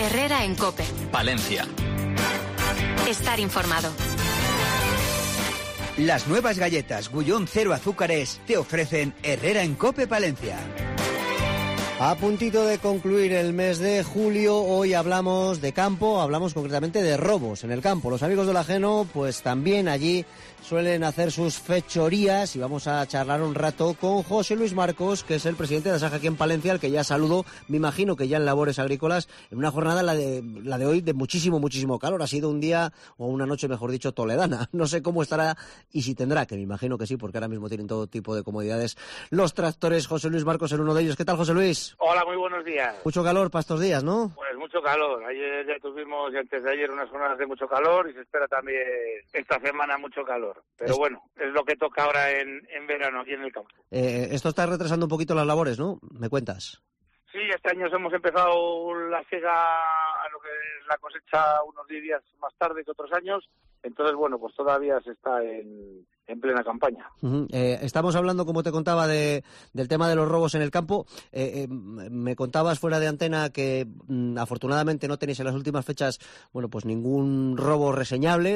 Herrera en COPE. Palencia. Estar informado. Las nuevas galletas Gullón 0 azúcares te ofrecen Herrera en COPE Palencia. A puntito de concluir el mes de julio, hoy hablamos de campo, hablamos concretamente de robos en el campo. Los amigos del ajeno, pues también allí suelen hacer sus fechorías y vamos a charlar un rato con José Luis Marcos, que es el presidente de Asaja aquí en Palencia, al que ya saludo, me imagino que ya en labores agrícolas, en una jornada, la de hoy, de muchísimo calor. Ha sido un día, o una noche, mejor dicho, toledana. No sé cómo estará y si tendrá, que me imagino que sí, porque ahora mismo tienen todo tipo de comodidades los tractores. José Luis Marcos en uno de ellos. ¿Qué tal, José Luis? Hola, muy buenos días. Mucho calor para estos días, ¿no? Pues mucho calor. Ayer ya tuvimos, y antes de ayer, unas jornadas de mucho calor y se espera también esta semana mucho calor. Pero bueno, es lo que toca ahora en verano aquí en el campo. Esto está retrasando un poquito las labores, ¿no? ¿Me cuentas? Sí, este año hemos empezado la siega a lo que es la cosecha unos 10 días más tarde que otros años. Entonces, bueno, pues todavía se está en plena campaña. Estamos hablando, como te contaba, del tema de los robos en el campo. Me contabas fuera de antena que afortunadamente no tenéis en las últimas fechas, bueno, pues ningún robo reseñable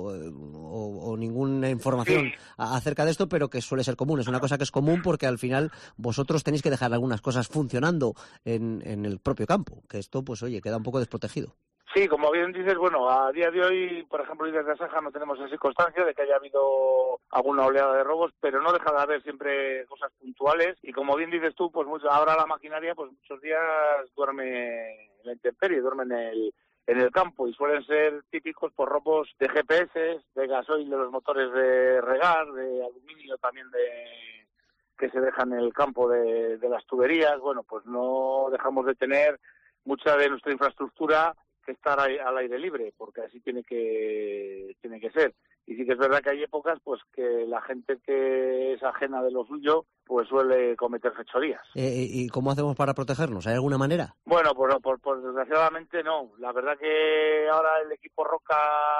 o ninguna información acerca de esto, pero que suele ser común. Es una cosa que es común porque al final vosotros tenéis que dejar algunas cosas funcionando en el propio campo, que esto, pues oye, queda un poco desprotegido. Sí, como bien dices, bueno, a día de hoy, por ejemplo, desde Asaja no tenemos así constancia de que haya habido alguna oleada de robos, pero no deja de haber siempre cosas puntuales. Y como bien dices tú, pues ahora la maquinaria, pues muchos días duerme en la intemperie, duerme en el campo y suelen ser típicos por robos de GPS, de gasoil de los motores de regar, de aluminio también que se dejan en el campo de las tuberías. Bueno, pues no dejamos de tener mucha de nuestra infraestructura que estar al aire libre, porque así tiene que ser. Y sí que es verdad que hay épocas pues que la gente que es ajena de lo suyo pues suele cometer fechorías. ¿Y cómo hacemos para protegernos? ¿Hay alguna manera? Bueno, pues desgraciadamente no. La verdad que ahora el equipo Roca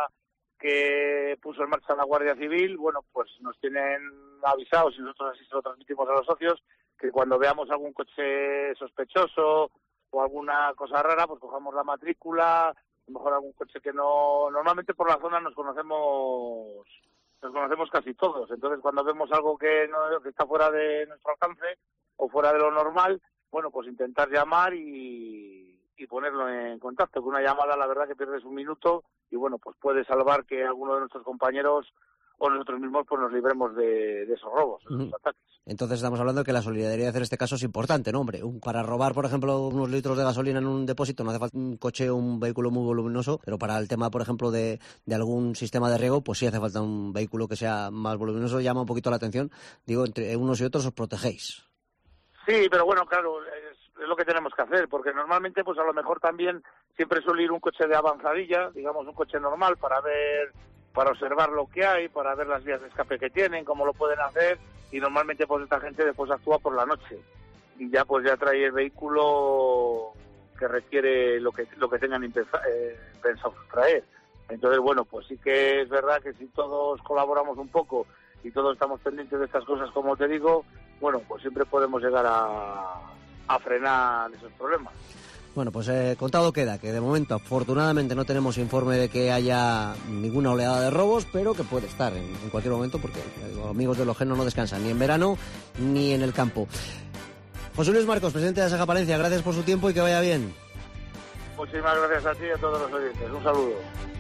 que puso en marcha la Guardia Civil, bueno, pues nos tienen avisados y nosotros así se lo transmitimos a los socios, que cuando veamos algún coche sospechoso o alguna cosa rara, pues cojamos la matrícula, a lo mejor algún coche que no... Normalmente por la zona nos conocemos casi todos, entonces cuando vemos algo que está fuera de nuestro alcance o fuera de lo normal, bueno, pues intentar llamar y ponerlo en contacto. Con una llamada, la verdad que pierdes un minuto y bueno, pues puede salvar que alguno de nuestros compañeros o nosotros mismos pues nos libremos de esos robos, de esos ataques. Entonces estamos hablando de que la solidaridad en este caso es importante, ¿no, hombre? Para robar, por ejemplo, unos litros de gasolina en un depósito no hace falta un coche o un vehículo muy voluminoso, pero para el tema, por ejemplo, de algún sistema de riego, pues sí hace falta un vehículo que sea más voluminoso. Llama un poquito la atención. Digo, entre unos y otros os protegéis. Sí, pero bueno, claro, es lo que tenemos que hacer, porque normalmente pues a lo mejor también siempre suele ir un coche de avanzadilla, digamos un coche normal para observar lo que hay, para ver las vías de escape que tienen, cómo lo pueden hacer, y normalmente pues esta gente después actúa por la noche y ya trae el vehículo que requiere lo que tengan pensado traer. Entonces, bueno, pues sí que es verdad que si todos colaboramos un poco y todos estamos pendientes de estas cosas, como te digo, bueno, pues siempre podemos llegar a frenar esos problemas. Bueno, pues contado queda, que de momento afortunadamente no tenemos informe de que haya ninguna oleada de robos, pero que puede estar en cualquier momento, porque los amigos del ajeno no descansan ni en verano ni en el campo. José Luis Marcos, presidente de Asaja Palencia, gracias por su tiempo y que vaya bien. Muchísimas gracias a ti y a todos los oyentes. Un saludo.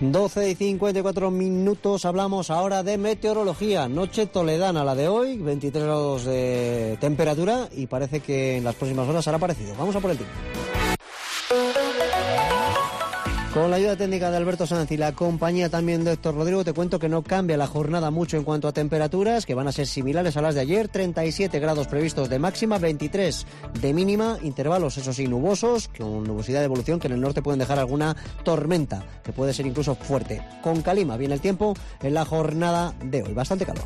12:54, hablamos ahora de meteorología. Noche toledana la de hoy, 23 grados de temperatura y parece que en las próximas horas será parecido. Vamos a por el tiempo. Con la ayuda técnica de Alberto Sanz y la compañía también de Héctor Rodrigo, te cuento que no cambia la jornada mucho en cuanto a temperaturas, que van a ser similares a las de ayer, 37 grados previstos de máxima, 23 de mínima, intervalos eso sí nubosos, con nubosidad de evolución que en el norte pueden dejar alguna tormenta, que puede ser incluso fuerte. Con calima viene el tiempo en la jornada de hoy, bastante calor.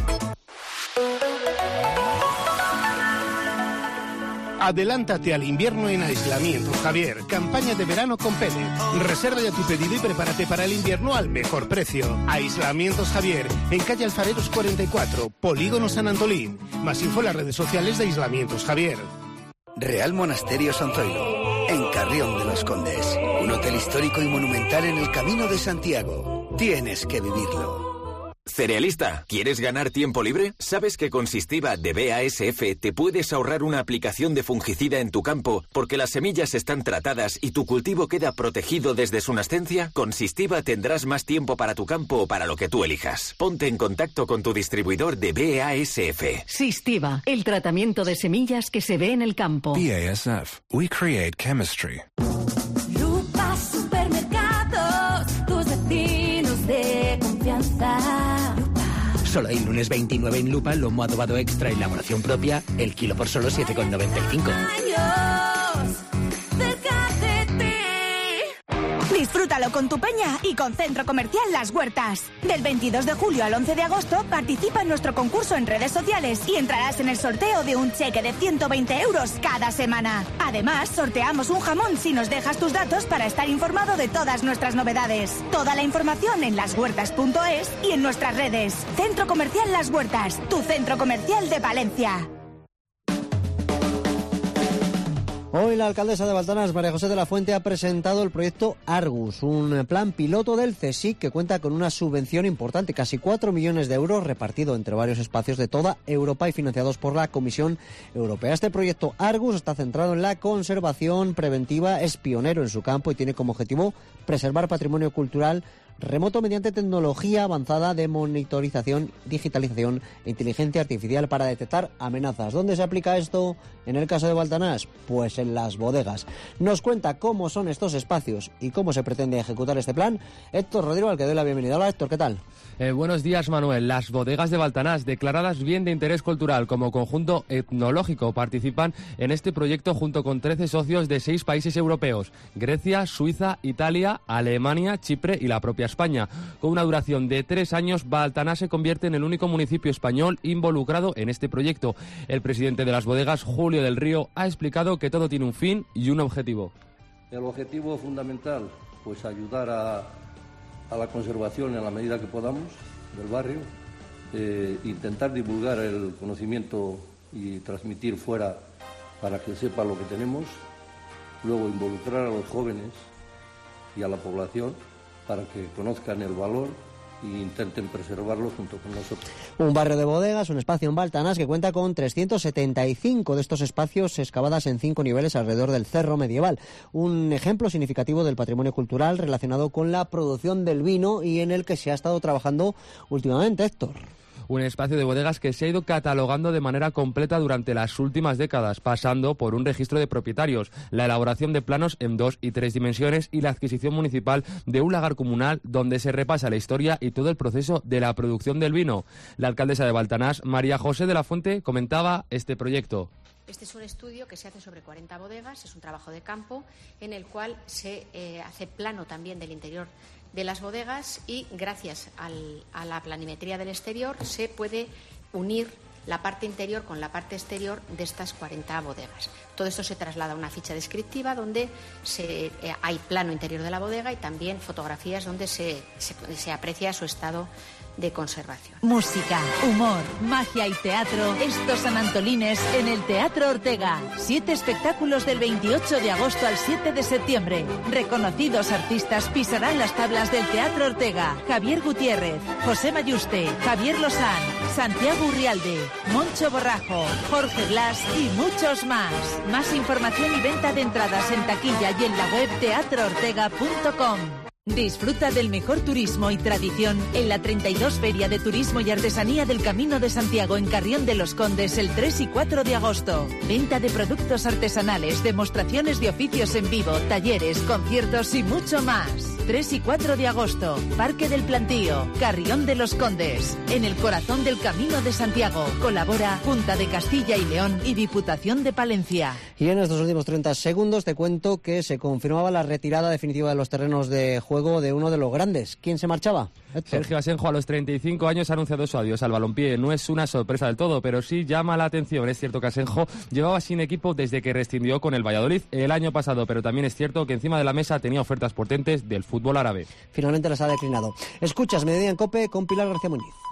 Adelántate al invierno en Aislamientos Javier. Campaña de verano con Pellet. Reserva ya tu pedido y prepárate para el invierno al mejor precio. Aislamientos Javier, en calle Alfareros 44, Polígono San Antolín. Más info en las redes sociales de Aislamientos Javier. Real Monasterio San Zoilo. en Carrión de los Condes. Un hotel histórico y monumental en el Camino de Santiago. Tienes que vivirlo. Cerealista, ¿quieres ganar tiempo libre? ¿Sabes que con Sistiva de BASF te puedes ahorrar una aplicación de fungicida en tu campo porque las semillas están tratadas y tu cultivo queda protegido desde su nascencia? Con Sistiva tendrás más tiempo para tu campo o para lo que tú elijas. Ponte en contacto con tu distribuidor de BASF. Sistiva, el tratamiento de semillas que se ve en el campo. BASF, we create chemistry. Lupa Supermercados, tus vecinos de confianza. Solo el lunes 29 en Lupa, lomo adobado extra elaboración propia, el kilo por solo 7,95. Disfrútalo con tu peña y con Centro Comercial Las Huertas. Del 22 de julio al 11 de agosto participa en nuestro concurso en redes sociales y entrarás en el sorteo de un cheque de 120 euros cada semana. Además, sorteamos un jamón si nos dejas tus datos para estar informado de todas nuestras novedades. Toda la información en lashuertas.es y en nuestras redes. Centro Comercial Las Huertas, tu centro comercial de Palencia. Hoy la alcaldesa de Baltanás, María José de la Fuente, ha presentado el proyecto Argus, un plan piloto del CSIC que cuenta con una subvención importante, casi 4 millones de euros repartido entre varios espacios de toda Europa y financiados por la Comisión Europea. Este proyecto Argus está centrado en la conservación preventiva, es pionero en su campo y tiene como objetivo preservar patrimonio cultural remoto mediante tecnología avanzada de monitorización, digitalización e inteligencia artificial para detectar amenazas. ¿Dónde se aplica esto en el caso de Baltanás? Pues en las bodegas. Nos cuenta cómo son estos espacios y cómo se pretende ejecutar este plan Héctor Rodrigo, al que doy la bienvenida. Hola Héctor, ¿qué tal? Buenos días, Manuel. Las bodegas de Baltanás, declaradas bien de interés cultural como conjunto etnológico, participan en este proyecto junto con 13 socios de 6 países europeos: Grecia, Suiza, Italia, Alemania, Chipre y la propia España. Con una duración de 3 años, Baltanás se convierte en el único municipio español involucrado en este proyecto. El presidente de las bodegas, Julio del Río, ha explicado que todo tiene un fin y un objetivo. El objetivo fundamental, pues ayudar a la conservación en la medida que podamos del barrio, intentar divulgar el conocimiento y transmitir fuera para que sepa lo que tenemos, luego involucrar a los jóvenes y a la población para que conozcan el valor e intenten preservarlo junto con nosotros. Un barrio de bodegas, un espacio en Baltanás que cuenta con 375 de estos espacios excavadas en 5 niveles alrededor del cerro medieval. Un ejemplo significativo del patrimonio cultural relacionado con la producción del vino y en el que se ha estado trabajando últimamente, Héctor. Un espacio de bodegas que se ha ido catalogando de manera completa durante las últimas décadas, pasando por un registro de propietarios, la elaboración de planos en 2 y 3 dimensiones y la adquisición municipal de un lagar comunal donde se repasa la historia y todo el proceso de la producción del vino. La alcaldesa de Baltanás, María José de la Fuente, comentaba este proyecto. Este es un estudio que se hace sobre 40 bodegas, es un trabajo de campo en el cual se hace plano también del interior de las bodegas y gracias a la planimetría del exterior se puede unir la parte interior con la parte exterior de estas 40 bodegas. Todo esto se traslada a una ficha descriptiva donde hay plano interior de la bodega y también fotografías donde se aprecia su estado de conservación. Música, humor, magia y teatro. Estos San Antolines en el Teatro Ortega. 7 espectáculos del 28 de agosto al 7 de septiembre. Reconocidos artistas pisarán las tablas del Teatro Ortega. Javier Gutiérrez, José Mayuste, Javier Lozán, Santiago Urrialde, Moncho Borrajo, Jorge Blas y muchos más. Más información y venta de entradas en taquilla y en la web teatroortega.com. Disfruta del mejor turismo y tradición en la 32 Feria de Turismo y Artesanía del Camino de Santiago en Carrión de los Condes el 3 y 4 de agosto. Venta de productos artesanales, demostraciones de oficios en vivo, talleres, conciertos y mucho más. 3 y 4 de agosto, Parque del Plantío, Carrión de los Condes, en el corazón del Camino de Santiago. Colabora Junta de Castilla y León y Diputación de Palencia. Y en estos últimos 30 segundos te cuento que se confirmaba la retirada definitiva de los terrenos de juego de uno de los grandes. ¿Quién se marchaba? Héctor. Sergio Asenjo, a los 35 años, ha anunciado su adiós al balompié. No es una sorpresa del todo, pero sí llama la atención. Es cierto que Asenjo llevaba sin equipo desde que rescindió con el Valladolid el año pasado, pero también es cierto que encima de la mesa tenía ofertas potentes del fútbol árabe. Finalmente las ha declinado. Escuchas Mediodía en COPE con Pilar García Muñiz.